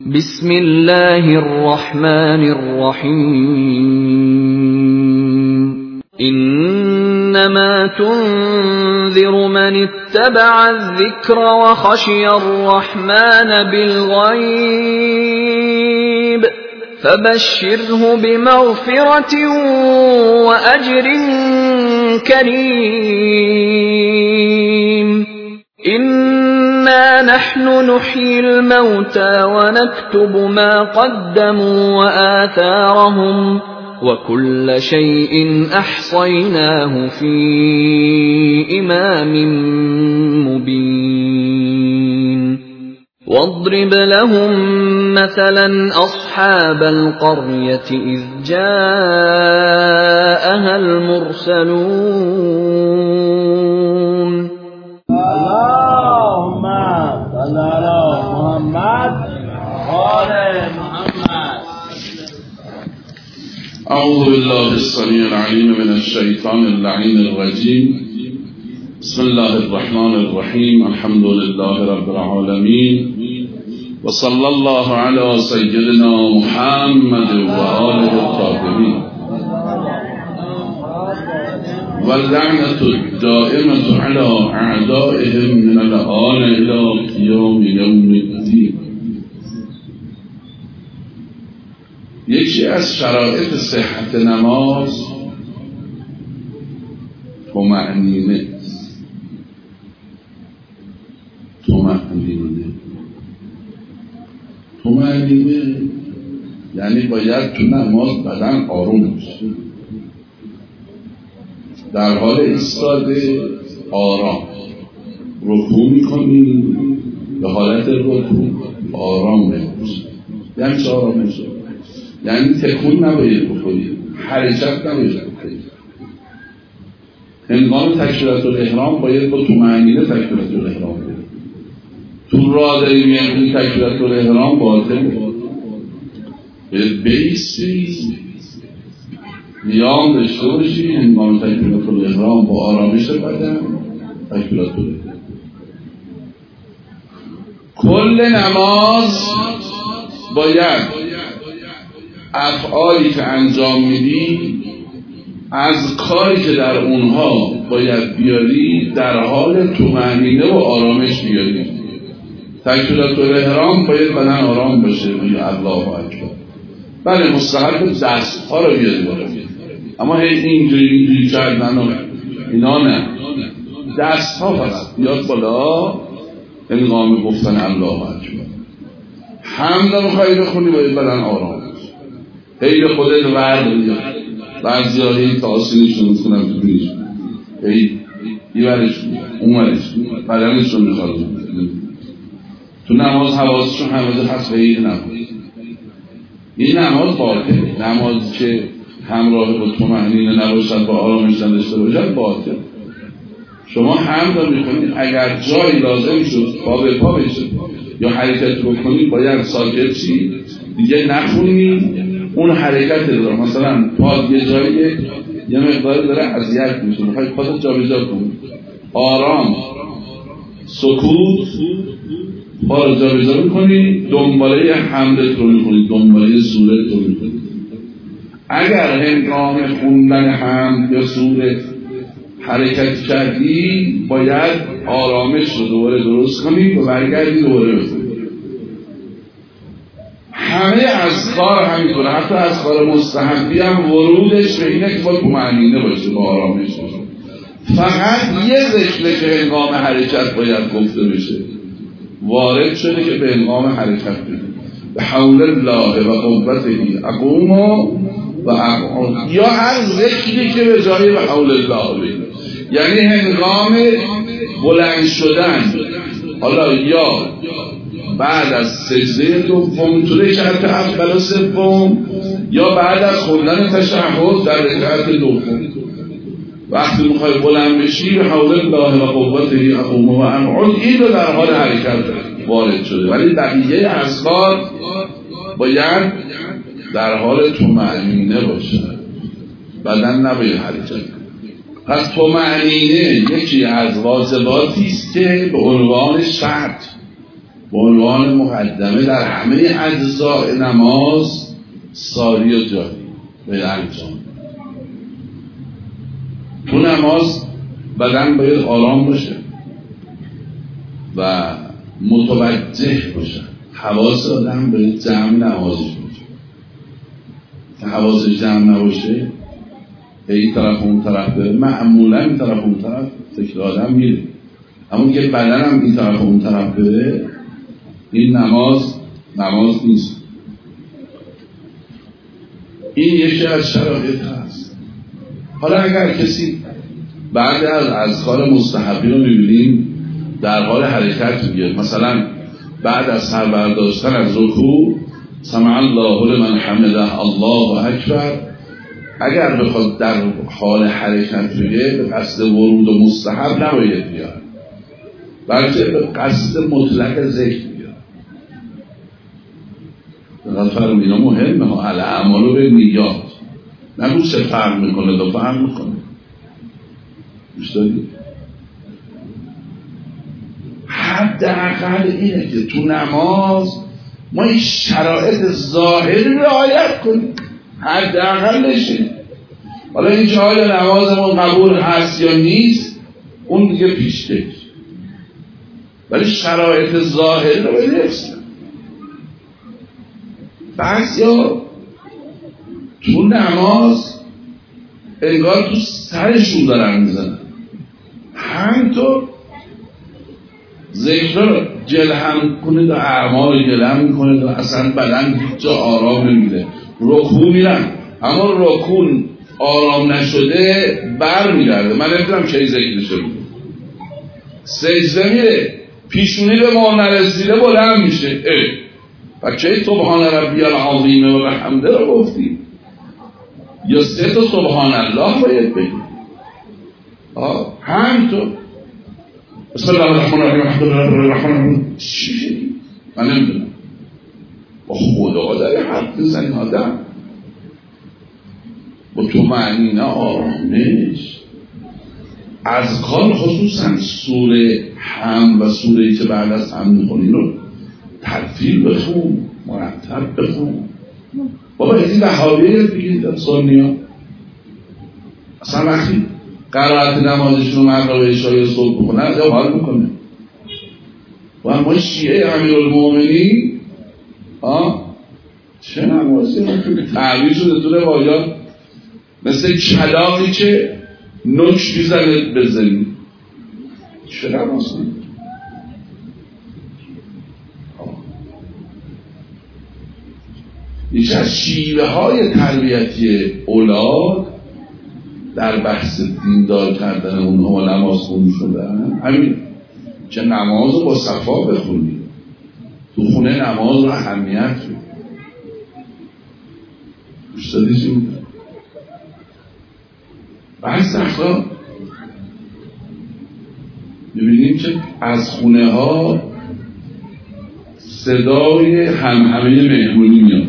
بسم الله الرحمن الرحيم إنما تنذر من اتبع الذكر وخشي الرحمن بالغيب فبشره بمغفرة وأجر كريم إنا نحن نحيي الموتى ونكتب ما قدموا وآثارهم وكل شيء أحصيناه في إمام مبين واضرب لهم مثلا أصحاب القرية إذ جاءها المرسلون اللهم صل على محمد وآل محمد. أعوذ بالله السميع العليم من الشيطان اللعين الرجيم. بسم الله الرحمن الرحيم. الحمد لله رب العالمين وصلى الله على سيدنا محمد وآله الطاهرين واللعنة الدائمة على أعدائهم من الآن إلى قيام يوم الدين. یکی از شرایط صحت نماز طمأنینه. طمأنینه یعنی باید تو نماز بدن آروم باشه، در حال ایستاده آرام، رکوع میکنی به حالت رکوع آرام بمونی. یعنی چه آرام میشه؟ یعنی تکون نباید بکنی، حرکت نباید بکنی. هنگام تکبیرة الاحرام باید با طمأنینه تکبیرة الاحرام کنی. تو راه داری میگن تکبیرة الاحرام باطل، باید بیستی نیام داشته باشی. هنگام تکبیرة الاحرام با آرامش بدن تکبیرة الاحرام. کل نماز باید افعالی که انجام میدی از کاری که در اونها باید بیاری در حال طمأنینه و آرامش بیاری. تکبیرة الاحرام باید بدن آرام باشه. بگی الله اکبر. بله مستحب دست ها رو بیاری بالا، اما اینجوری کردن و اینا نه. دست ها فقط بیاد بالا هنگام گفتن الله اکبر. حمد رو خواهی بخونی باید بدن آرام باشه. هی به خودت ورد بیاد. بعضی ها هی تحسینشون میکنم تو بینیش، هی ایورش اون ورش بدنشون میخواد. تو نماز حواسشون همه هست و هی نماز. این نماز باطل. نمازی که همراه با طمأنینه نباشد، با آرامش نداشته باشد باطل. شما حمد میکنید، اگر جایی لازم شد پا به پا بشه یا حرکت بکنید باید ساکت چی دیگه نخونی. اون حرکت داره، مثلا پا یه جایی یه مقداری داره اذیت میشه، میخوای پا جا به جا کنی، آرام سکوت پا رو جا به جا میکنی، دنباله حمدت رو میکنی، دنباله سورت رو میکنی. اگر هنگام خوندن حمد یا سورت حرکت کردی باید آرامش رو دوباره درست کنی و برگردی دوباره بکنی. همه اذکار همینطوره، حتی اذکار مستحبی هم ورودش به اینه که با طمأنینه باشه، با آرامش باشه. فقط یه ذکر که هنگام حرکت باید گفته بشه وارد شده که به هنگام حرکت بگید به حول الله و قوته اقوم و اقعد، یا هر ذکری که به جای به حول الله بگید. یعنی هنگام بلند شدن، حالا یا بعد از سجده دوم تو رکعت اول و سوم، یا بعد از خوندن تشهد در رکعت دوم، وقتی میخوای بلند بشی به حول الله و قوته اقوم و اقعد، این رو در حال حرکت وارد شده. ولی بقیه اذکار باید در حال طمأنینه باشه، بدن نباید حرکت. پس طمأنینه یکی از واجباتی است که به عنوان شرط به عنوان مقدمه در همه اجزاء نماز ساری و جاری به انجام. تو نماز بدن باید آرام باشه و متوجه باشه، حواس آدم باید جمع نمازش باشه. که حواسش جمع نباشه این طرف اون طرف بره، معمولا این طرف اون طرف فکر آدم میره، اما که بدن هم این طرف اون طرف بره این نماز نیست. این یکی از شرایط هست. حالا اگر کسی بعد از اذکار مستحبی رو میبینیم در حال حرکت میگه، مثلا بعد از سر برداشتن از رکوع سمع الله لمن حمده الله اکبر، اگر بخواد در حال حرکت بگه به قصد ورود و مستحب نباید بیاد، بلکه به قصد مطلق ذکر بیاد. دقیق فرم اینا مهمه ها، الاعمال به نیات، نگو چه فرق میکنه دو فرق میکنه. مشتاقی؟ حداقل اینه که تو نماز ما این شرایط ظاهری رعایت کنیم، حداقلش. حالا این که آیا نمازمون قبول هست یا نیست اون دیگه پیشتش، ولی شرایط ظاهری رو باید حفظ کنیم. بس یا تو نماز انگار تو سرشون دارن میزنن، همینطور ذکر رو جلهم کنید و اعمال رو جلهم میکنید و اصلا بدن هیچ جا آرام نمیده. رکوع میرن اما رکوع آرام نشده بر میگرده، من نمیدونم چه ذکر شده. سجده میره پیشونی به ما نرسیده بلند میشه، و چه سبحان ربی العظیم و بحمده رو گفتیم، یا 3 تا سبحان الله باید بگیم. همینطور بسم الله الرحمن الرحیم الحمد لله رب العالمین. چی شدی؟ من نمیدونم. با خدا داری حرف بزنی آدم با تو معنی نه آرامش. اذکار خصوصا سوره هم و سوره‌ای که بعد از هم میخونی رو ترتیل بخون، مرتب بخون. بابا این وهابیه دیگه سنی ها اصلا وقتی قرائت نمازشون رو مغرب عشای صبح بکنن از حال میکنه. و ما شیعه امیرالمومنین چه نمازی تعبیر شده تو روایات مثل کلاقی که نوک میزنه بزنی. چه نمازی؟ یکی از شیوه های تربیتی اولاد در بحث دیندار کردن اونها و نماز خونی شدن همین که نماز رو با صفا بخونی، تو خونه نماز رو اهمیت رو مشتادی چی میده. بحث اخلاق میبینیم که از خونه ها صدای همهمه مهمونی میاد،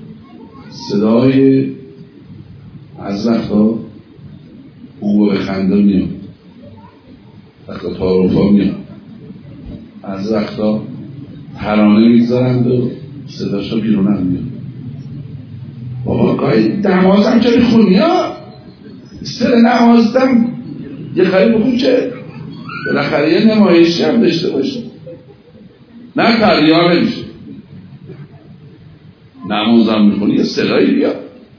صدای از وقتا خوب به خنده میاد، وقتا تعارفا میاد، از وقتا ترانه میگذارند و صداشا بیرون هم میاد. بابا گاهی نمازم که میخونی ها سر نمازدم یه خیلی بخون که بالاخره یه نمایشی هم داشته باشه، نه تریا نمیشه. نمازم میخونی یه صدایی بیاد،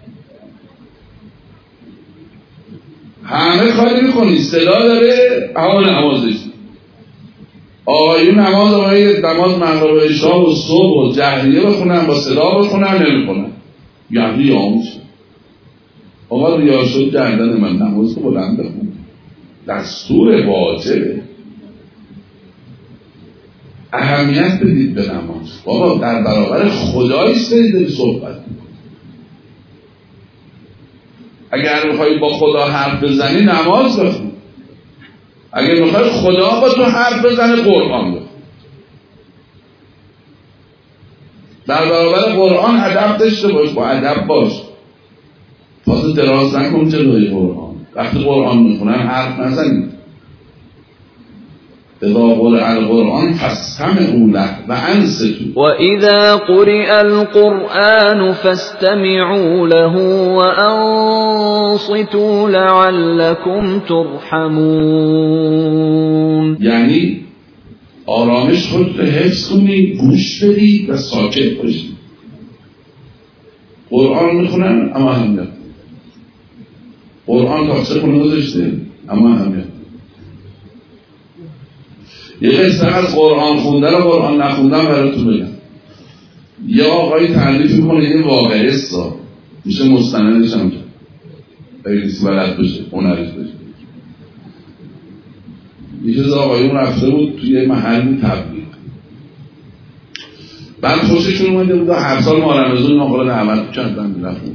همه کاری میکنی صدا داره اما نمازش. آقایون نماز مغرب عشا و صبح و جهریه بخونن با صدا بخونن نمیخونن، یعنی یاموش آقا ریا شد گردن من نماز رو بلند بخون، دستور واجبه. اهمیت بدید به نماز. بابا در برابر خداییست دارید صحبت میکنید. اگر میخوایی با خدا حرف بزنی نماز بخون، اگر میخوایی خدا با تو حرف بزنه قرآن بخون. در برابر قرآن ادب داشته باش، با ادب باش، پاسو دراز نکن جلوی قرآن. وقتی قرآن میخونن حرف نزنید، اذا قرئ القرآن فاستمعوا له وانصتوا وإذا قرئ القرآن فاستمعوا له وأنصتوا لعلكم ترحمون. یعنی آرامش خود رو حفظ کنید، گوش بدید و ساکت باشید. قرآن میخونن اما اهمیت، قرآن تفسیر کنه گذاشته اما اهمیت. یه قصه از قرآن خوندن و قرآن نخوندن براتون بگم. یه آقایی تعریف میکنه یه واقعه سا میشه مستندش هم کرد اگه کسی بلد بشه هنرش بشه. یه چیز آقایون رفته بود توی محلی تبلیغ، بعد خوششون اومده بود و هر سال ماه رمضان اینا خلا دعوت کردن میرفتن.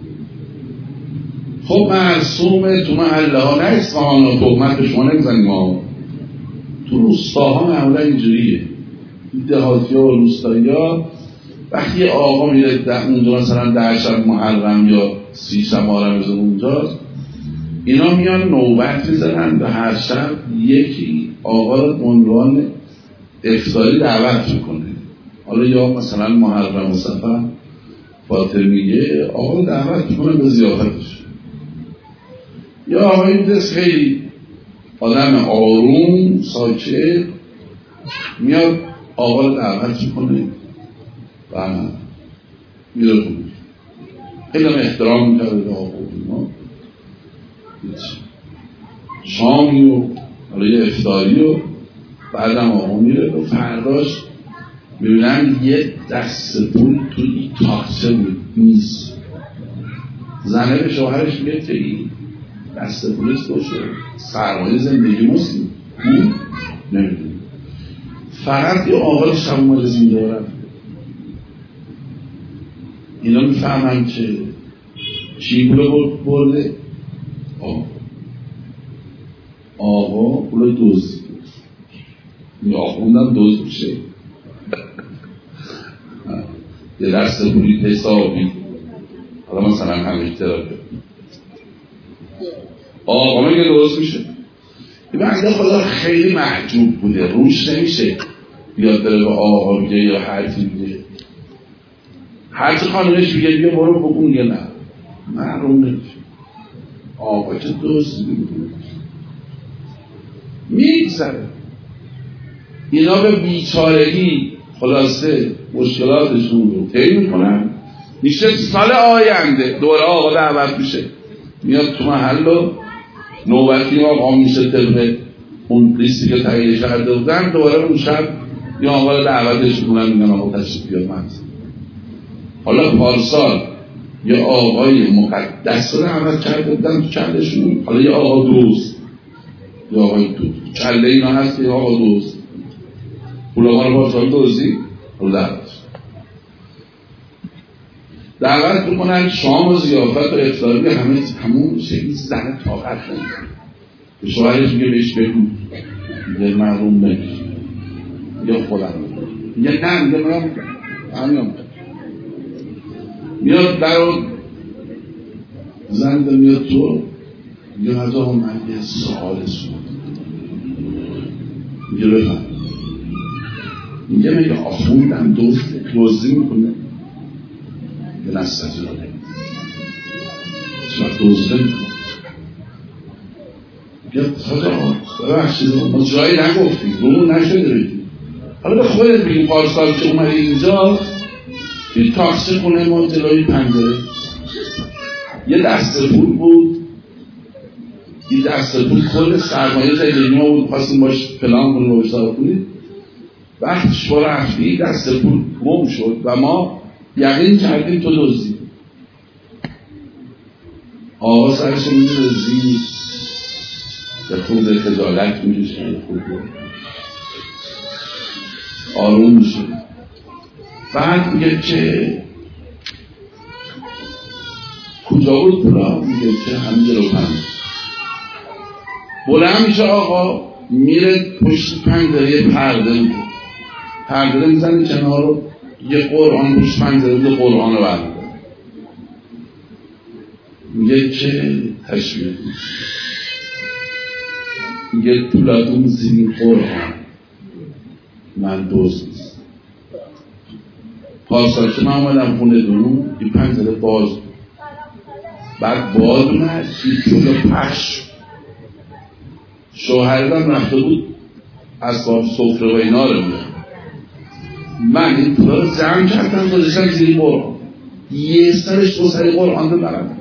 خب مرسومه تو محله ها، نه اصفهان و تهمت به شما نمیزنیم ها، تو روستاها معمولا اینجوریه، دهاتی ها و روستایی ها وقتی آقا میره اونجا مثلا 10 شب محرم یا 30 شب ماه رمضان اونجاست، اینا میان نوبت میزنن و هر شب یکی آقا رو عنوان افطاری دعوت میکنه. حالا یا مثلا محرم و صفر فاطمیه آقا رو دعوت میکنه به ضیافتش، یا آقایی دست خیلی آدم آروم ساکت میاد آقا رو دعوت میکنه و میره خونش. خیلی هم احترام میکرده به آقا ما شامی و حالا یه افطاری و بعدم آقا میره و فرداش میبینن یه دست پول توی تاکسه بود نیست. زنه به شوهرش میگه که این دست پولش باشه سرمایه زندگی ماست نمیدونی. فقط یه آقا شب اومده زینجا رفت. اینا میفهمن که چی پول برده؟ آقا پول دوز یا آخوندم دوز میشه یه دست پولی حسابی، حالا مثلا همه تراپی آقا میگه دوز میشه. این بنده خدا خیلی محجوب بوده، روش نمیشه بیاد بره به آقا میگه یا حرفی میگه، هرچی خانمش میگه بیا برو بگو میگه نه محروم نمیشه. آقا چه دوز میگذره. اینا به بیچارگی خلاصه مشکلاتشون رو طی میکنن. میشه سال آینده دوره آقا دعوت میشه میاد تو محل و نوبتی آقا میشه طبق اون لیستی که تهیه کرده بودن، دوباره اون شب یا آقا رو دعوتش میکنن میگن آقا تشریف بیاد منزل. حالا پارسال یه آقای مقدس رو دعوت کرده بودن تو کلشون، حالا یه آقا دوست یا آقای دوست کله اینا هست که آقا دوست پولمان پارسال دوزی دعوت بکنن شام و زیافت و افطاری همون میشه. این زن طاقت نمیکنه به شوهرش میگه بهش بگو، میگه محروم نمیشه، میگه خودم میگه نه، میگه من همین میاد در رو زنده میاد تو میگه هزا من یه سوال سوال میگه بفهم. میگه آخوندم دوزی میکنه یه نستازی رو نمید شما دوزده میکنه. میگه خدا ببخشید ما جایی نگفتیم رو نشده بگیم، حالا به خودت بگیم پارسال که اومده اینجا توی تاکسی خونه ما جلوی پنجره یه دسته پول بود، این دسته پول کل سرمایه زندگی ما بود، خواستیم باش پلان کنیم و بشتاق کنیم. وقتی شما رفتی دسته پول گم شد و ما یقین کردیم تو دزدی. آقا سرش میگه دزدی به خود خجالت میشه، آروم میشه. بعد میگه که کجا بود پولا؟ میگه که همین جلو بلند میشه آقا میره پشت پنجره پرده میزنه کنار رو یه قرآن پشت پنجره یه قرآن رو برمیداره. میگه که تشبیه میگه پولاتون زیر قرآن من دوست نیست. پارسال که من آمدم خونه درون این پنجره باز بود، بعد باز اومد شیطون پش شوهرم رفته بود اسباب سفره و اینا رو میاد، من این پولا رو جمع کردم گذاشتم زیر قرآن، یه سرش دو سری قرآن رو برم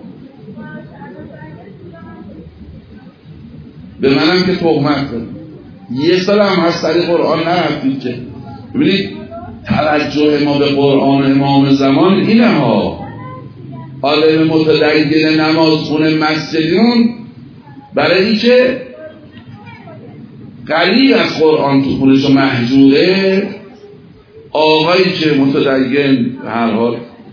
به منم که تهمت کنم، یه سال هم از سری قرآن نرفتید که. ببینید توجه ما به قرآن امام زمان اینه ها. عالم متدین نمازخونه مسجدیون برای این که قریب از قرآن تو خونش محجوره، آقایی که متدین هر حال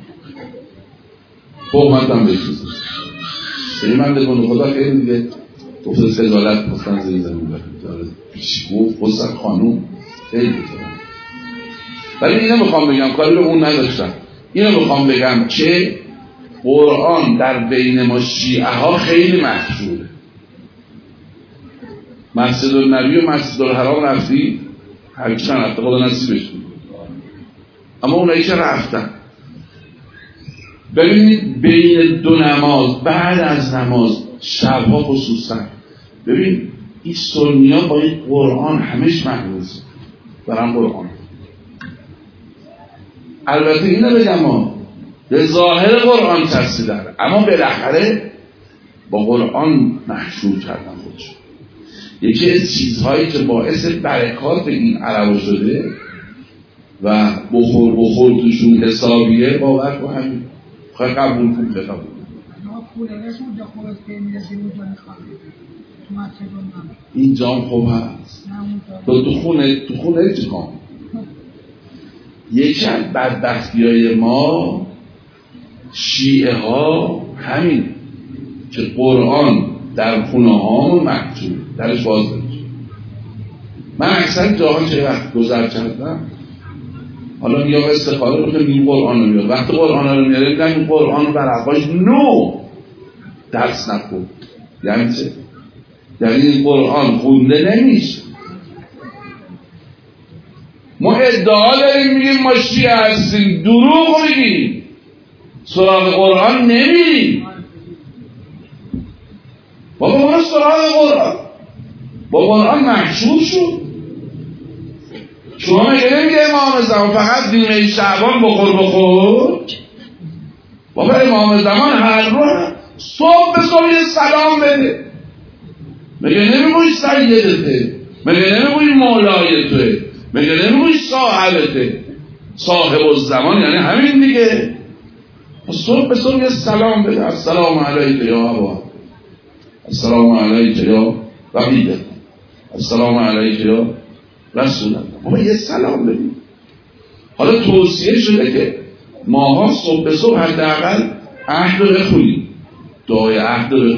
تهمت هم بشید این من بگونه خدا خیلی دیگه گفت سجالت پستن زیر زمین پیش گفت پستن خانوم خیلی بکنم. ولی اینو میخوام بگم، کاری رو اون نداشتم، اینو میخوام بگم که قرآن در بین ما شیعه ها خیلی محجوره. مسجد النبی و مسجد الحرام رفتی؟ هر چند رفته خدا نصیبش بود، اما اونایی که رفتن ببینید بین دو نماز بعد از نماز شبها خصوصا ببین این سنی ها با این قرآن همش محروزه برام قرآن. البته اینو بگم ما به ظاهر قرآن ترسیدن، اما بالاخره با قرآن محشور کردن خودشون. یکی از چیزهایی که باعث برکات این عربا شده و بخور توشون حسابیه باور کو همین خواهی قبول کن که قبول این جام خوب هست تو خونه چی کن. یکی از بدبختی‌های ما شیعه ها همین که قرآن در خونه ها محجوب درش باز بشه. من اکثر جاها چه وقت گذر کردم حالا میگم استخاره رو که این قرآن رو میاد، وقتی قرآن رو میاره میگم این قرآن رو برعقاش نو درس نکن. یعنی چه؟ یعنی این قرآن خونده نمیشه. ما ادعا داریم میگیم ما شیعه هستیم، دروغ میگیم، سراغ قرآن نمیریم. بابا ما سراغ قرآن با قرآن محشور شد. شما میگه نمیگه امام زمان فقط دیمه شعبان بخور. بابا امام زمان هر روز صبح به صبح یه سلام بده. میگه نمیگوی سیدته، میگه نمیگوی مولایته، میگه نمیگوی صاحبته. صاحب الزمان یعنی همین دیگه. صبح به صبح یه سلام بده. السلام علیک یا ابا، السلام علیک یا ربیده، السلام علیک یا رسول الله. ما یه سلام بدیم. حالا توصیه شده که ماها صبح به صبح حداقل عهد رو بخونیم، دعای عهد رو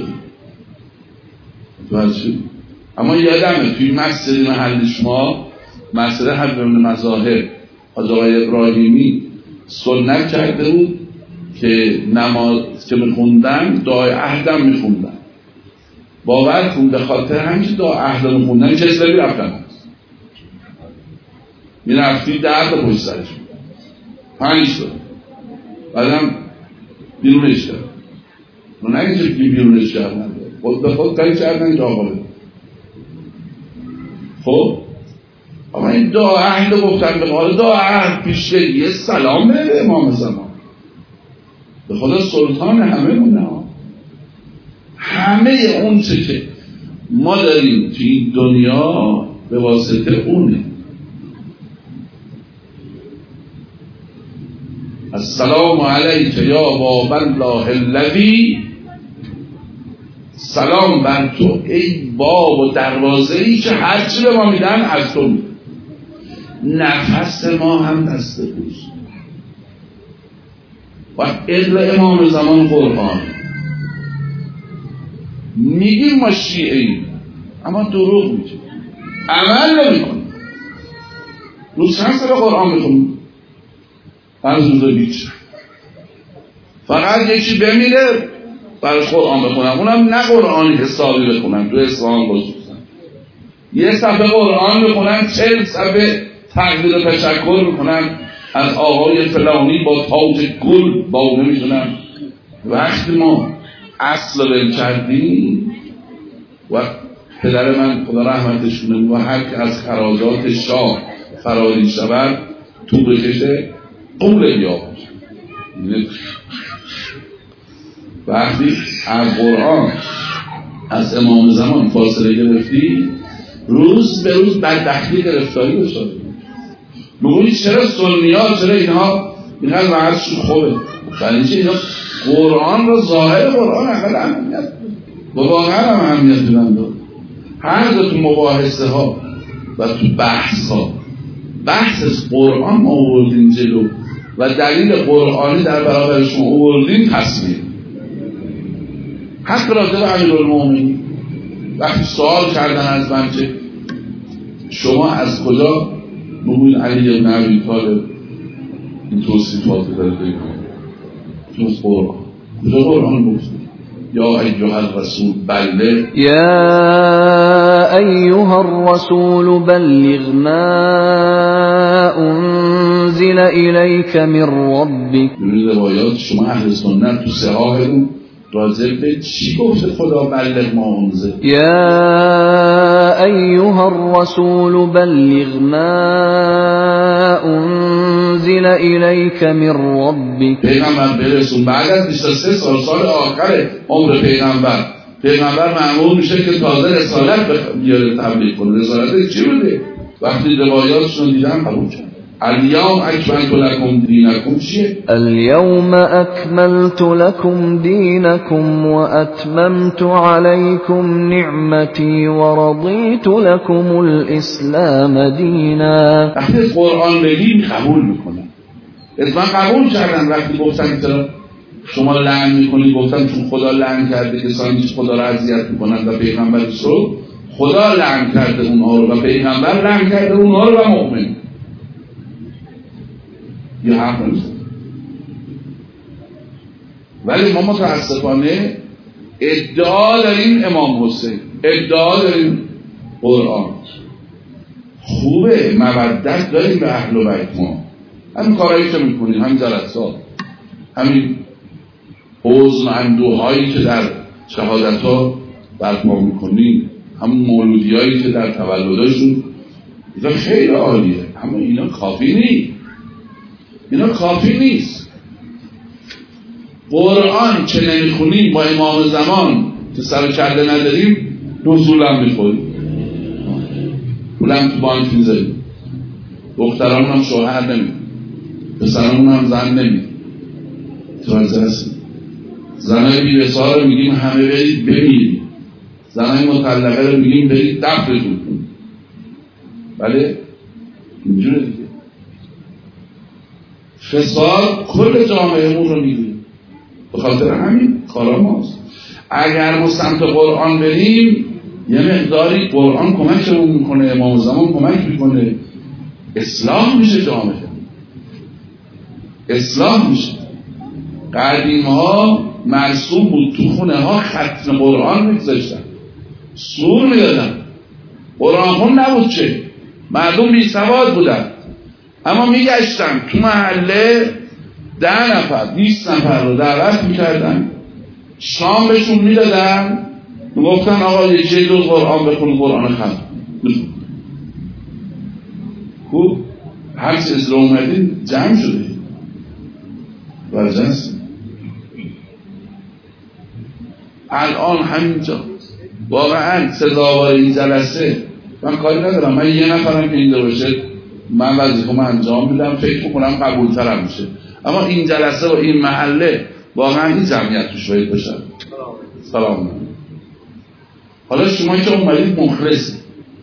بخونیم. اما یادمه توی مسجد محل شما، مسجد حضرت مظاهر، حاج آقای ابراهیمی سنت کرده بود که نماز که میخوندن دعای عهدم میخوندن. باور کن به خاطر همین دعای عهدم میخوندن کسلوی رفتن میرفتی درد پشت سرش 5 سال بعدم بیرونش کرد. من نگه که بیرونش کردن، خود به خود کاری کردن که آقا بده. خب اما این دعا عهد گفتن به قال دعا عهد پیشه یه سلام بده امام زمان. به خدا سلطان همه مونه ها. همه اون چه که ما داریم توی این دنیا به واسطه اونه. السلام علیک یا باب الله الذی، سلام بر تو ای باب و دروازه ای که هرچی به ما میدن از تو میدن. نفس ما هم دست توست و علم امام زمان قرآن. میگیم ما شیعه ایم اما دروغ میگیم، عمل نمیکنیم. روز چند سال قرآن میخونیم؟ روز بیچ فقط یکی بمیره برای قرآن بخونم، اونم نه قرآن حسابی بخونم. تو اسلام خصوصا یه صفحه قرآن بخونم 40 صفحه تقدیر و تشکر میکنن از آقای فلانی با تاج گل باونه میشونن. وقتی ما اصل رو کردیم و پدر من خدا رحمتش کنه و هر که از خراجات شاه فراری شود تو بکشه قول بیابد. وقتی از قرآن از امام زمان فاصله گرفتی روز به روز بدبختی گرفتاری بشد. بگویی چرا سنی ها چرا اینها اینقدر وعدشون خوبه؟ برای اینکه اینا قرآن رو ظاهر قرآن اقل اهمیت و واقعا هم اهمیت دیدن داد. هر دو تو مباحثه ها و تو بحث ها بحث از قرآن ما آوردیم جلو و دلیل قرآنی در برابر شما آوردیم تصویر. حتی راجع به امیرالمومنین وقتی سوال کردن از من که شما از کجا بگوید علی بن ابی طالب این توصیفات داره بگوید تو قرآن کجا قرآن گفت یا ایها الرسول بلغ یا ایها الرسول بلغ ما انزل الیک من ربک. این روایات شما اهل سنت تو صحاحتون راجع به چی گفته خدا بلغ ما انزل؟ یا ایها الرسول بلغ ما انزل الیک من ربک. پیغمبر برسون بعد از 23 سال آخر عمر پیغمبر معمول میشه که تازه رسالت بیاره تبلیغ کنه. رسالت چی بوده؟ وقتی روایاتشون دیدن قبول کرد. اليوم اکملت لکم دینکم چیه؟ اليوم اکملت لکم دینکم و اتممت علیکم نعمتی و رضیت لکم الاسلام دینا. وقتی قرآن بگیم قبول میکنن. اتفاقا قبول کردن. وقتی گفتن چرا شما لعن میکنید گفتن چون خدا لعن کرده کسانی که خدا را اذیت میکنند و پیغمبرش رو خدا لعن کرده اونها رو و پیغمبر لعن کرده اونها رو و مؤمن. یه حرف نمیزن. ولی ما متاسفانه ادعا داریم امام حسین، ادعا داریم قرآن خوبه، مودت داریم به اهل بیت ما. همین کارهایی که میکنیم، همین جلسات، همین حزن و اندوهایی که در شهادت ها برپا میکنیم، همون مولودی هایی که در تولداشون اینا خیلی عالیه. اما اینا کافی نیست. اینا کافی نیست. قرآن چه نمیخونیم با امام زمان که سر کرده نداریم نزولم میخوریم، پولم تو بانک میذاریم، دخترامون هم شوهر نمید، پسرامون هم زن نمید. توجه هستیم. زنای بی‌وسال رو میگیم همه برید بمیرید، زنای مطلقه رو میگیم برید دفنتون کنید. بله اینجوره دیگه. فساد کل جامعهمون رو میدیم. به خاطر همین کارا ماست. اگر ما سمت قرآن بریم یه مقداری قرآن کمکمون میکنه، امام زمان کمک میکنه، اصلاح میشه جامعه، اصلاح میشه. قدیم ها مرسوم بود تو خونه ها ختم قرآن میگذاشتن، سور میدادن. قرآن خون نبود چه، مردم بی سواد بودن، اما میگشتن تو محله 10 نفر 20 نفر رو دعوت میکردن، شام بهشون میدادن، میگفتن آقا یه جلد قرآن بخون، قرآن ختم خوب. هر چیز از رو اومدین جمع شده ورجنسی. الان همینجا واقعا سزاوار این جلسه من کاری ندارم، من یه نفرم که اینجا باشه من وظیفه‌مو انجام میدم، فکر میکنم قبولترم میشه. اما این جلسه و این محله واقعا این جمعیت توش باید باشه. سلام. حالا شما که اومدید مخلصی،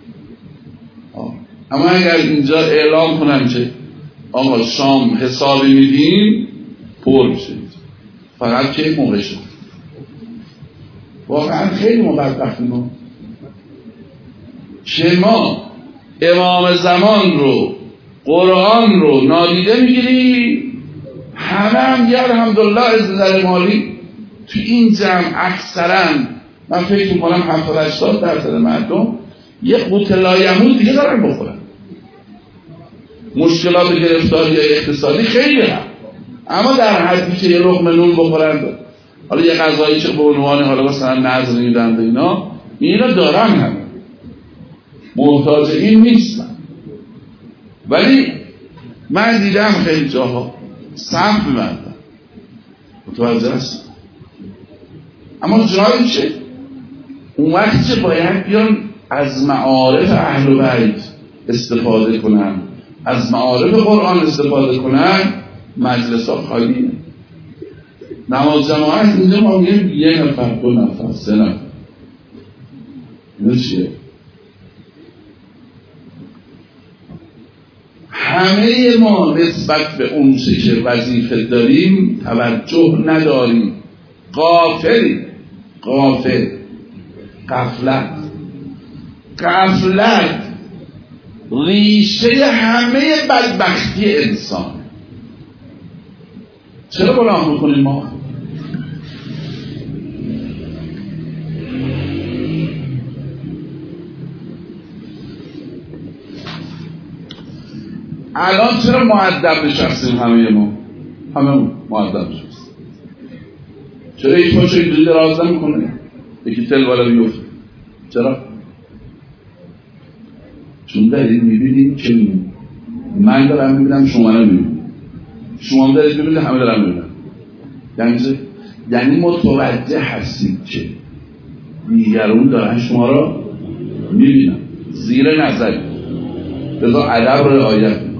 اما اگر اینجا اعلام کنم که آقا شام حسابی میدیم پر میشه، فقط که موقع شد. واقعا خیلی ما بدبختیم که ما امام زمان رو قرآن رو نادیده میگیریم. همه هم یه الحمدلله از نظر مالی تو این جمع اکثرا من فکر میکنم 70-80% مردم یه قوت لایمون دیگه دارن بخورن. مشکلات و گرفتاری اقتصادی خیلی هم، اما در حدی که یه لقمه نون بخورند، حالا یه غذایی که به عنوان حالا مثلا نظر میدن اینا دارن، هم محتاج این نیستن. ولی من دیدم خیلی جاها صف می‌بندن، متوجه هست، اما جایی که اون وقتی که باید بیان از معارف اهل بیت استفاده کنن، از معارف قرآن استفاده کنن، مجلس ها خالیه. نماز جماعت اینجا ما میگیم 1 نفر 2 نفر 3 نفر، اینو چیه؟ همه ما نسبت به اون چه که وظیفه داریم توجه نداریم، غافلیم. غفلت ریشه همه بدبختی انسان. چرا گناه میکنیم ما؟ الان چرا مؤدب نشستیم همه ما؟ همه مؤدب نشستیم. چرا هیچ پاشو اینجوری دراز نمیکنه؟ یکی تل بالا بیفته. چرا؟ چون دارید میبینید که من دارم میبینم، شما رو میبینید، شما دارید میبینید، همه دارم میبینم. یعنی متوجه هستید که دیگرون دارن شما رو میبینن، زیر نظر، لذا ادب رو رعایت میکنید.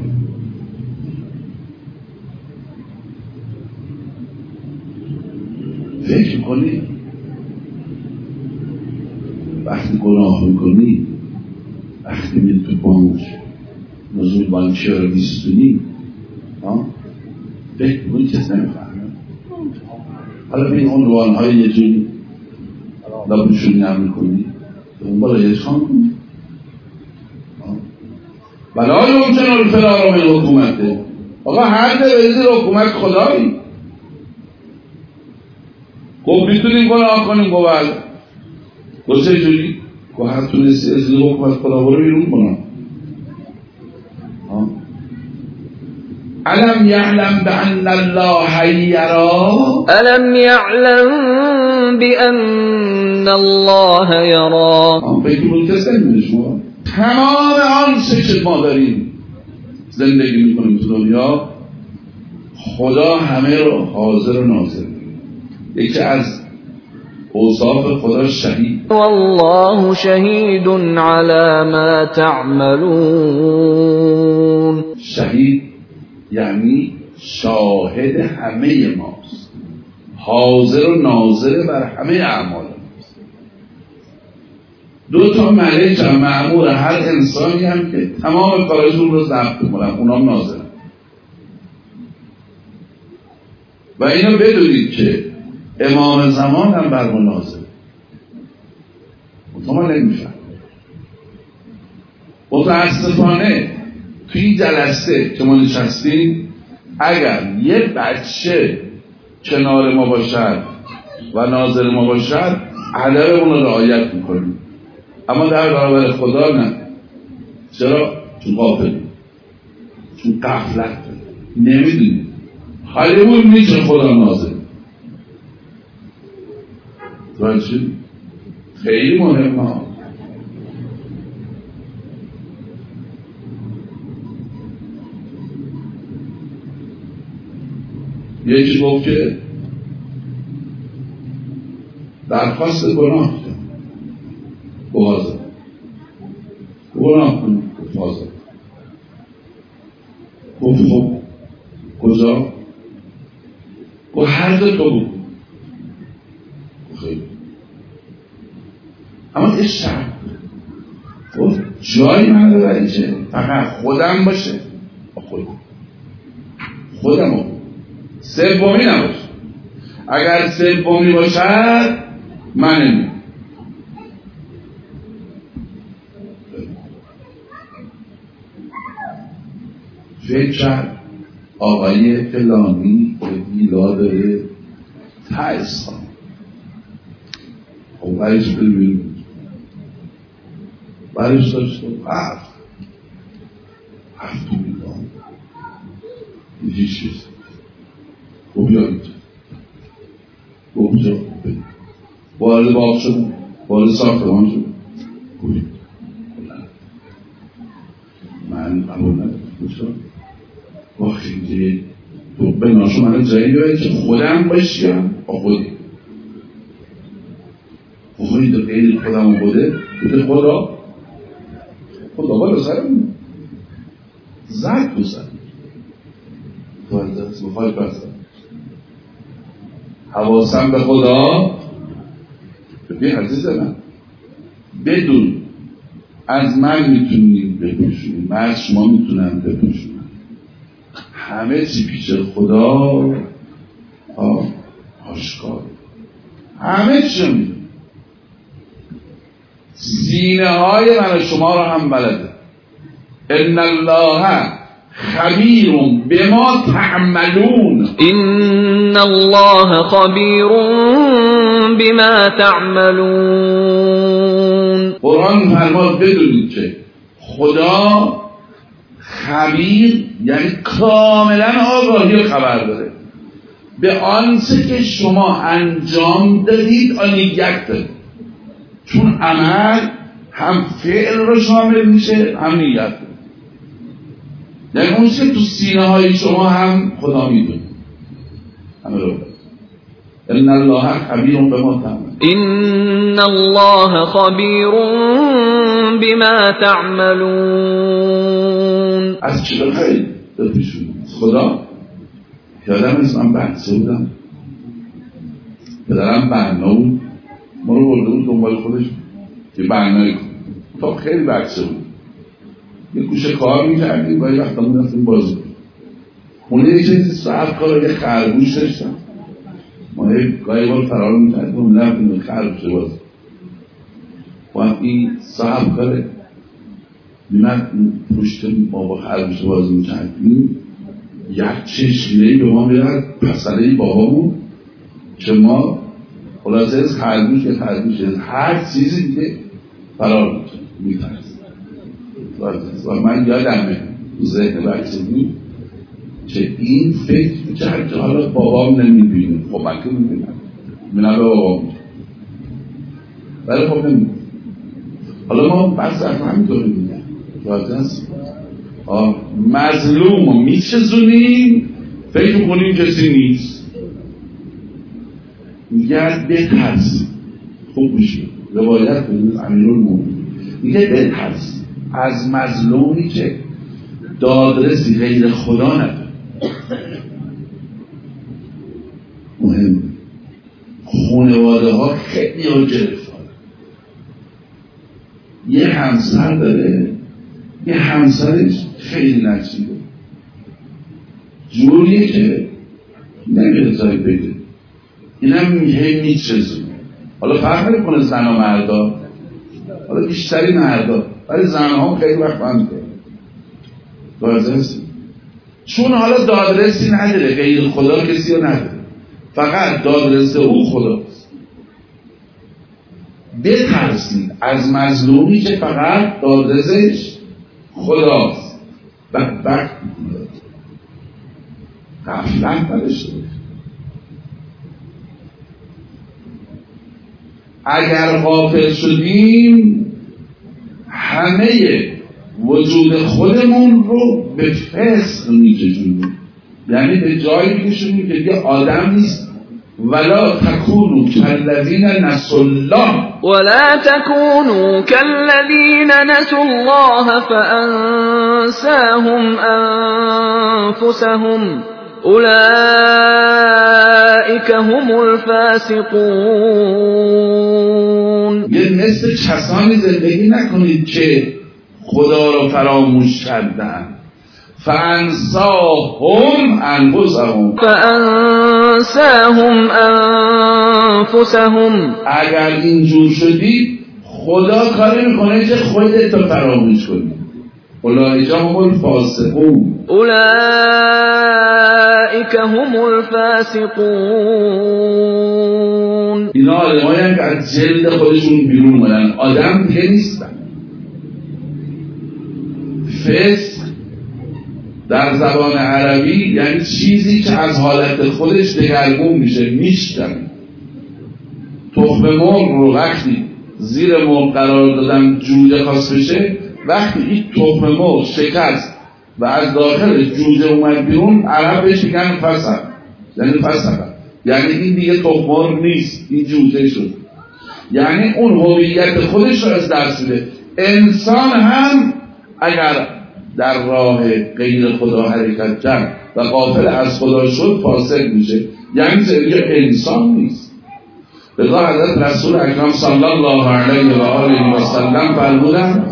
فکر کنید وقتی گناه میکنید، وقتی میری تو بانک موضوع بانکی رو بیستونی، فکر کنید کسی نمیفهمه. حالا بین عنوانهای یه جوری لابشون نمی کنی اون بالا یه خان کنی ولا یمکن الفرار من حکومته. آقا هر دویدی حکومت خدایی گفت میتونیم گناه کنیم، گفت بله. گفت چه جوری؟ گفت هر تونستی از این حکومت خدا برو بیرون کنم. الم یعلم بأن الله یرا، الم یعلم بأن الله یرا. فکر منتظر میده شما تمام آنچه که ما داریم زندگی میکنیم تو دنیا، خدا همه رو حاضر و ناظر. یکی از اوصاف خدا شهید، والله شهید علی ما تعملون. شهید یعنی شاهد همه ماست، حاضر و ناظر بر همه اعمال ماست. 2 ملک هم مأمور هر انسانی هم که تمام کارشون رو ضبط کنن، اونام ناظرن. و اینو بدونید که امام زمان هم بر ما ناظره. ما نمیفهم. متاسفانه توی جلسه که ما نشستیم، اگر یه بچه کنار ما باشد و ناظر ما باشد، ادبمون رو رعایت میکنیم، اما در برابر خدا نه. چرا؟ چون غافلیم، چون غفلت نمیدونیم، حالیمون نیست که خدا ناظر. خیلی مهمه. یکی گفت که درخواست گناه کرد، بازه گناه کنید، بازه گفت خب کجا؟ گفت هر دو تو بود. خیلی اما یه شرط گفت جایی من ببری که فقط خودم باشه، خودم سومی نباشه. اگر سومی باشد من نمیم. فکر آقای فلانی که میلا داره تایس کنه، خب برش ببینیم برش داشته هفتون میدان هیچ چیز گو بیایید گو کجا وارد باغ شدم وارد ساختمان شدم گوید من قبول ندارم کجا با خیلی تو به ناشو من جایی بیاید که خودم باشیم با خودی خودی در غیر خودم بوده بوده خدا بالا سرم زد بزن تو از دست بخوای بستم حواسم به خدا ببین عزیز من بدون از من میتونیم بپوشونیم من از شما میتونم بپوشونم همه چی پیش خدا آشکار همه چی میدونم سینه های من و شما را هم بلده ان الله خبیر بما تعملون ان الله خبیر بما تعملون قرآن فرماد بدونید که خدا خبیر یعنی کاملا آگاهی و خبر داره به آنچه که شما انجام دادید آنیت دارید چون عمل هم فعل رو شامل میشه هم نیت یعنی اون چه تو سینه های شما هم خدا میدونه همه رو ان الله خبیر بما تعملون ان الله خبیر بما تعملون از چی بخواهید بپیشونید خدا یادم از من بحثه بودم پدرم بنا بود ما رو برده بود دنبال خودش که بنایی کن تا خیلی بحثه بود یه کوشه کار میکردیم و یه وقت همون رفتیم بازی خونه یه چیزی صاحب کار یه خرگوش داشتم ما یه گاهی بار فرار میکردیم و رفتیم خرگوش بازی و این صاحب کاره میمد پشت ما با خرگوش بازی میکردیم یک چشمهی به ما میرد پسره بابامون که ما خلاصه از خرگوش یه خرگوش هر چیزی دیگه فرار میترست و من یادمه تو ذهن بچگی که این فکر میکرد که حالا بابام نمیبینه خب من که میبینم میبینم به بابام ولی خب نمیبینم حالا ما بس از همینطوری میگم مظلوم رو میچزونیم فکر میکنیم کسی نیست میگه بترس خوب میشه روایت بدید امیرالمومنین میگه بترس از مظلومی که دادرسی غیر خدا نداره مهم خانواده ها خیلی ها گرفتار یه همسر داره یه همسرش خیلی نچیده جوریه که نمیره تایی بگه اینم میچزونه حالا فرق نمیکنه زن و مردا حالا بیشتری مردا ولی زنها خیلی وقت هم دادرسی چون حالا دادرسی نداره غیر خدا کسی رو نداره فقط دادرس او خداست بترسید از مظلومی که فقط دادرسش خداست بدبخت غفلت نداشته اگر غافل شدیم همه وجود خودمون رو به فسق میکشونیم یعنی به جایی میکشونیم که دیگه آدم نیست ولا تکونوا کالذین نسوا الله ولا تكونوا كالذين نسوا الله فأنساهم أنفسهم أولئك هم الفاسقون یه مثل کسانی زندگی نکنید که خدا را فراموش کردن فانساهم انفسهم اگر اینجور شدید خدا کاری میکنه که خودت رو فراموش کنی اولئک هم الفاسقون اولئک هم الفاسقون اینا آدمایی هم که از جلد خودشون بیرون اومدن آدم دیگه نیستن فسق در زبان عربی یعنی چیزی که از حالت خودش دگرگون میشه، میشکنه. تخم مرغ رو وقتی زیر مرغ قرار دادن جوجه خواست بشه، وقتی این تخم مرغ شکست و از داخل جوجه اومد بیرون، عرب بهش میگن فسق، یعنی فسق، یعنی این دیگه تخم مرغ نیست، این جوجه شد. یعنی اون هویت خودش رو از دست میده. انسان هم اگر در راه غیر خدا حرکت کرد و غافل از خدا شد فاسق میشه، یعنی دیگه انسان نیست. لذا حضرت رسول اکرم صلی الله علیه و آله و سلم فرمودند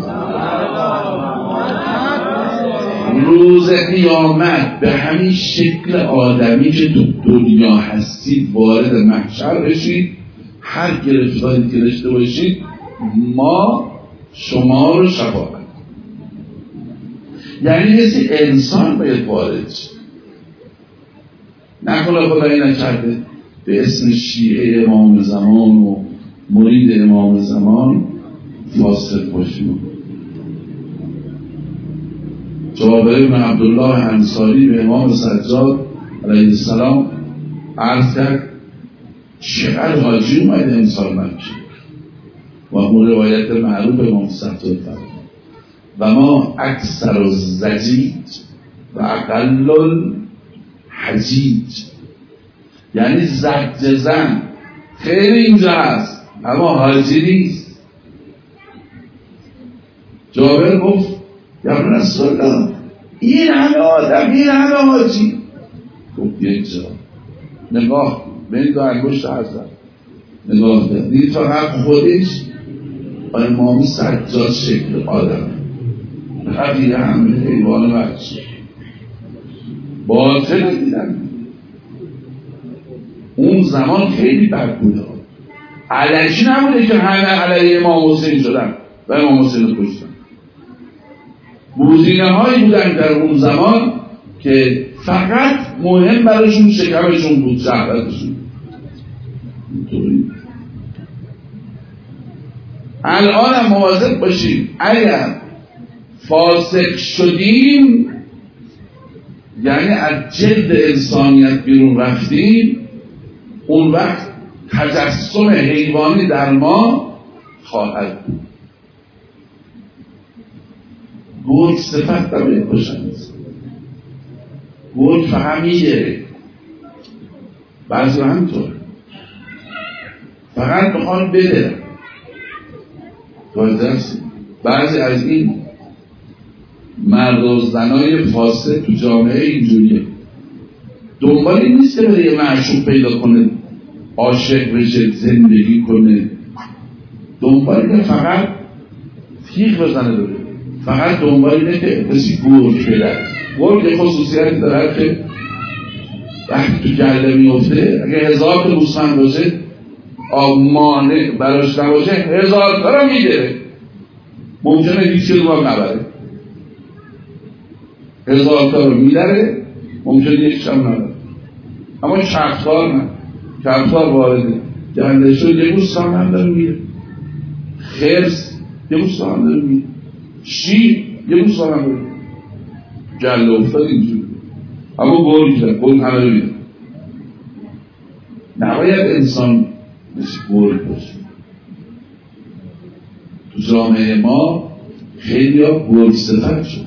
روز قیامت به همین شکل آدمی که تو دنیا هستید وارد محشر بشید، هر گرفتاری که داشته باشید ما شما رو شفاعت، یعنی مثل انسان باید وارد شید. نکنه خدایی نکرده به اسم شیعه امام زمان و مرید امام زمان فاسق باشیم. جابر بن عبدالله انصاری به امام سجاد علیه السلام عرض کرد چقدر حاجی اومده امسال مکه، و اون روایت معروف امام سجاد فرمود و ما اکثر الزجیج و اقل الحجیج، یعنی زجر زن خیلی اینجا هست اما حاجی نیست. جابر گفت یا رسول الله این همه آدم، این همه حاجی. گفت یک جا نگاه به این دو انگشت حضرت نگاه کرد، دید فقط خودش امام سجاد شکل آدم، بقیه همه حیوان وحشی باطل دیدن. اون زمان خیلی بد بوده، علکی نبوده که همه علیه امام حسین شدن و امام حسین رو کشتن. بوزینه هایی بودن در اون زمان که فقط مهم براشون شکمشون بود، شهوتشون. الان هم مواظب باشیم اگر فاسق شدیم یعنی از جلد انسانیت بیرون رفتیم، اون وقت تجسم حیوانی در ما خواهد بود. گرگ صفت نباید باشند، گرگ فقط میگره، بعضی همینطور فقط میخوان بده. بعضی از این مرد و زنای فاسد تو جامعه اینجوریه، دنبالی نیست که برای یه معشوق پیدا کنه، عاشق بشه، زندگی کنه، دنبالی فقط تیغ بزنه بره، فقط دنبالی نه که کسی گرگ بده. گرگ خصوصیتی داره که وقتی تو گله میفته اگه 1000 تا گوسفند باشه مانع براش نباشه 1000 تا رو میگیره، ممکنه هیچ رو هم نبره، 1000 تا رو میدره، ممکنه یکیش هم نبره. اما کفتار نه، کفتار وارده گنده شد یه گوسفند هم داره میگیره، خرس یه گوسفند هم داره میگیره، شیر یه گوسفند هم داره، گله افتاد اینجوری. اما گرگ همه رو میده. نباید انسان مثل گرگ باشه. تو جامعه ما خیلی ها گرگ صفت شد،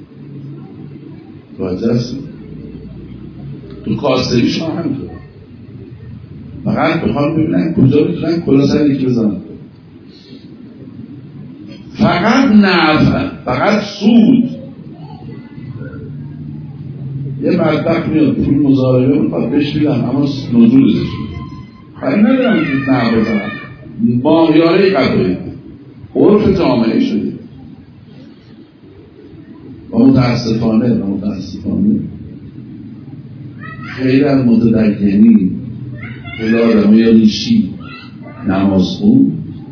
راجع هستیم تو کاسری شما همینطور، فقط بخوام ببینن کجا بتونن کلا سر یکی بزنن، فقط نفع، فقط سود. یه بدبخت میاد پول مزاربه میخواد بهش میدن اما نزولش خیلی ندارم که نه بزنم، ماهیاره قضایی عرف جامعه شده. و متاسفانه خیلی از متدینی، خیلی آدمای ریشی نمازخون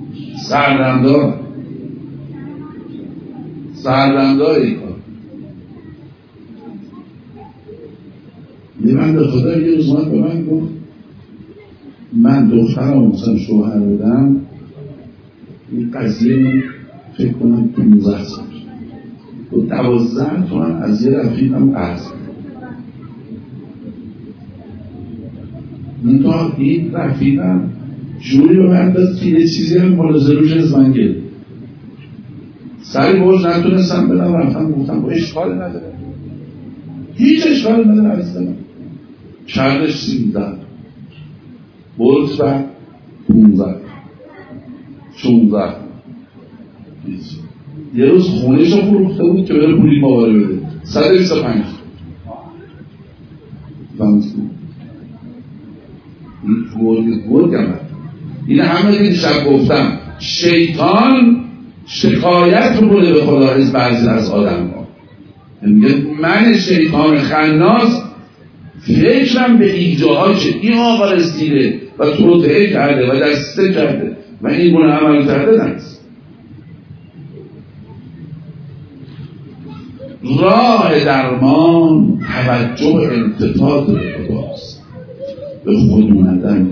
سردمدار این کار. من به خدا یه روز به من گفت من دخترم مثلا شوهر بدم این قضیه من فکر کنم 15 سال 12 تومن از یه رفیقم قرض منتها این رفیقم جوری رو برداشت که یه چیزی هم ملاحظه روش از من گرفت. سری برج نتونستم بدم، رفتم گفتم با اشکال نداره، هیچ اشکال نداره عزیزم. چردش 13 برج و 15 16 یه روز خونهش رو فروخته بود که بره پولی ماوره بده 125 گرگم. این همه دید شب گفتم شیطان شکایت رو بوده به خدا از بعضی از آدم ها. میگه من شیطان خناس فکرم به ایجاها که این آقا رسیده و توطئه کرده و دسته کرده و این گونه عمل کرده نیست. راه درمان توجه التفات به خداست، به خود اومدن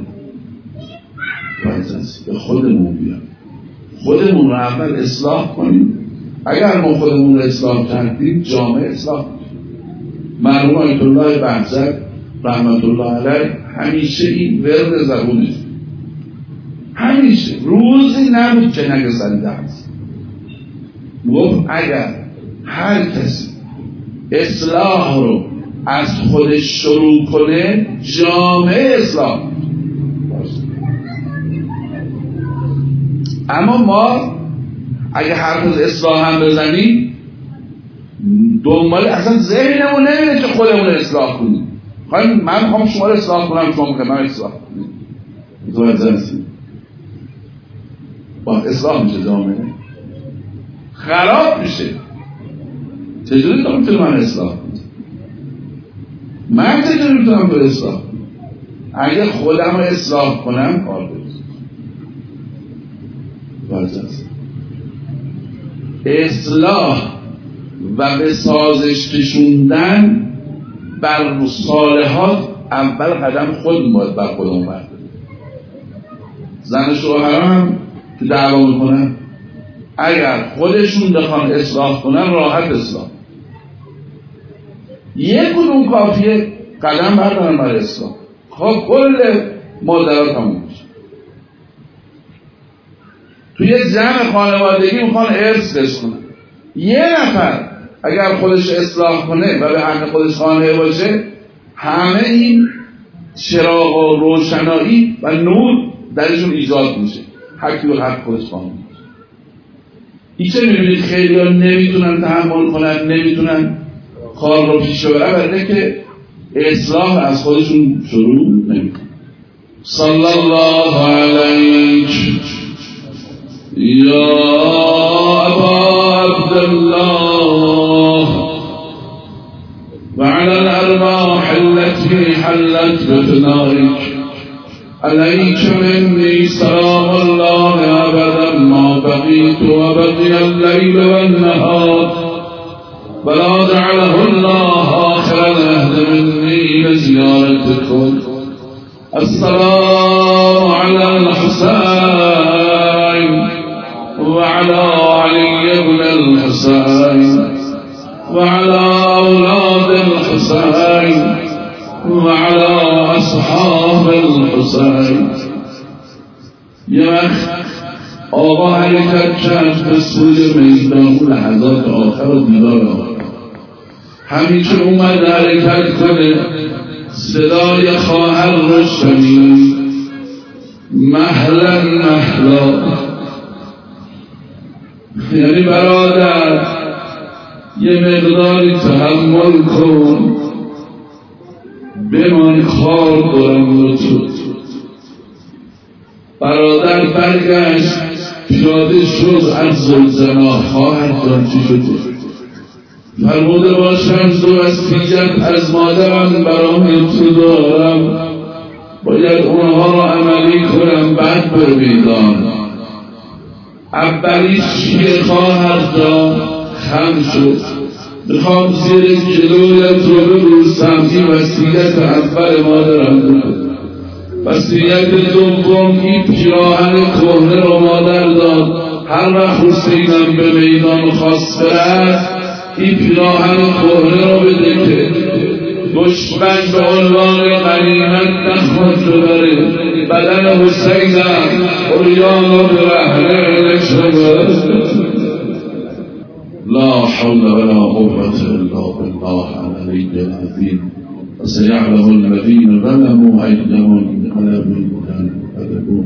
به خودمون بیان، خودمون رو اول اصلاح کنیم. اگر ما خودمون رو اصلاح کردیم جامعه اصلاح کنیم. مرحوم آیت الله بهزاد رحمت الله علیه همیشه این ورد زبونش، همیشه روزی نبود که نگه سریده هست. گفت اگر هر کسی اصلاح رو از خودش شروع کنه جامعه اصلاح. اما ما اگه حرف از اصلاح هم بزنیم دنبال اصلا ذهنمون نمیده که خودمون اصلاح کنیم. من میخوام شما رو اصلاح کنم، شما میخوام من اصلاح کنیم. با اصلاح میشه جامعه خراب میشه. چجوری تو میتونی من اصلاح کنم؟ من چجوری میتونم تو اصلاح کنم؟ اگه خودم رو اصلاح کنم کار برسید. اصلاح و به سازش کشوندن بر صالحات اول قدم خودمون باید بر خودمون برداریم. زن شوهران هم که دعوا میکنن اگر خودشون بخوان اصلاح کنن راحت اصلاح، یک کدوم کافیه قدم بردارن برای اصلاح. خب کل ماجرا تموم میشه. توی جمع خانوادگی میخوان ارث بشکنن، یه نفر اگر خودش اصلاح کنه و به حق خودش خانه باشه همه این چراغ و روشنایی و نور درشون ایجاد میشه. حقی به حق خودش خانه باشه. این چه میبینید خیلی ها نمیتونن تحمل کنن، نمیتونن کار رو پیش ببرن برده که اصلاح از خودشون شروع نمیکنن. صلی الله علیک یا ابا عبدالله وعلى الأرواح التي حلت بفنائك عليك مني سلام الله أبدا ما بقيت وبقي الليل والنهار ولا جعله الله آخر العهد مني لزيارتكم. السلام على الحسين وعلى علي بن الحسين وعلى أولاد الحسين وعلى أصحاب الحسين. یه وقت آقا حرکت کرد به سوی میدان، لحظات آخر و دیدار آقا همیشه اومد حرکت کنه. صدای خواهر رو شنید، مهلا مهلا، یعنی برادر یه مقداری تحمل کن، بمان کار دارم رو تو. برادر برگشت پیاده شد از زلزنا. خواهر جان چی شده؟ فرموده باشم دو وصیت از مادرم برای تو دارم، باید اونها رو عملی کنم بعد بر میدان. اولیش چیه خواهر جان؟ خم شد. میخوام زیر جلویت رو ببوسم. این وصیت اول مادرم بود. وصیت دوم این پیراهن کهنه رو مادر داد. هر وقت حسینم به میدان خواست برد این پیراهن کهنه رو بده که دشمن به عنوان غنیمت نخواد ببره. بدن حسینم عریان و برهنه شده. لا حول ولا قوة الا بالله العلی العظیم. وسيعلم الذين ظلموا أي منقلب ينقلبون.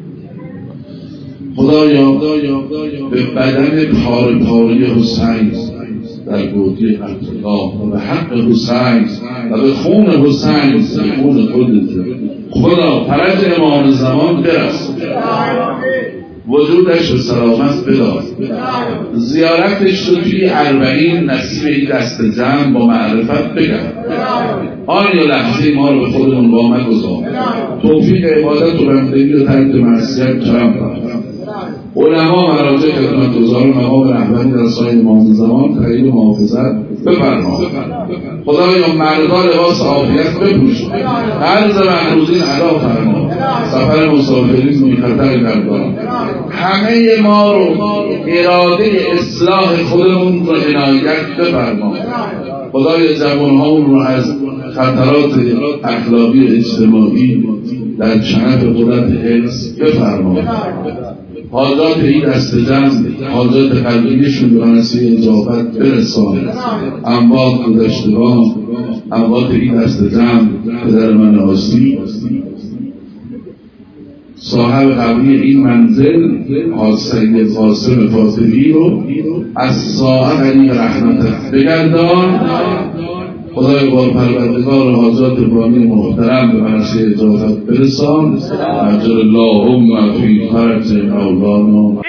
خدایا به بدن پاره پاره حسین در گودی عبدالله و به حق حسین و به خون حسین به خون خودت خدا فرج امام زمان برس، وجودش به سلامت بدار، زیارتش رو توی 40 نصیب این دست جمع با معرفت بگرد. آن یا لحظه ما رو به خودمون وامه گذار، توفیق عبادت و بندگی و ترک معصیت کرم فرما. علما مراجع خدمتگزار مقام رهبری در سایر امام زمان تایید و محافظت بفرما. خدایا مردا لباس عافیت بپوش، عرض محروزین ادا فرما، سفر مسافرین بی خطر گردان. همه ما رو اراده اصلاح خودمون رو عنایت بفرما. خدای جوانهامون رو از خطرات اخلاقی و اجتماعی در چنف قدرت حفظ بفرما. حاجات این دست جمع، حاجات قلبیشون به نصیب اجابت برسان. اموات گذشتگان، اموات این دست جمع، پدر من آسی، صاحب قبلی این منزل سید قاسم فاطمی رو از ساعت علی رحمتت بگردان. خدای بارپروردگار و حاجات بانی محترم به منصب اجابت برسان. اجر اللهم فی فرج مولانا.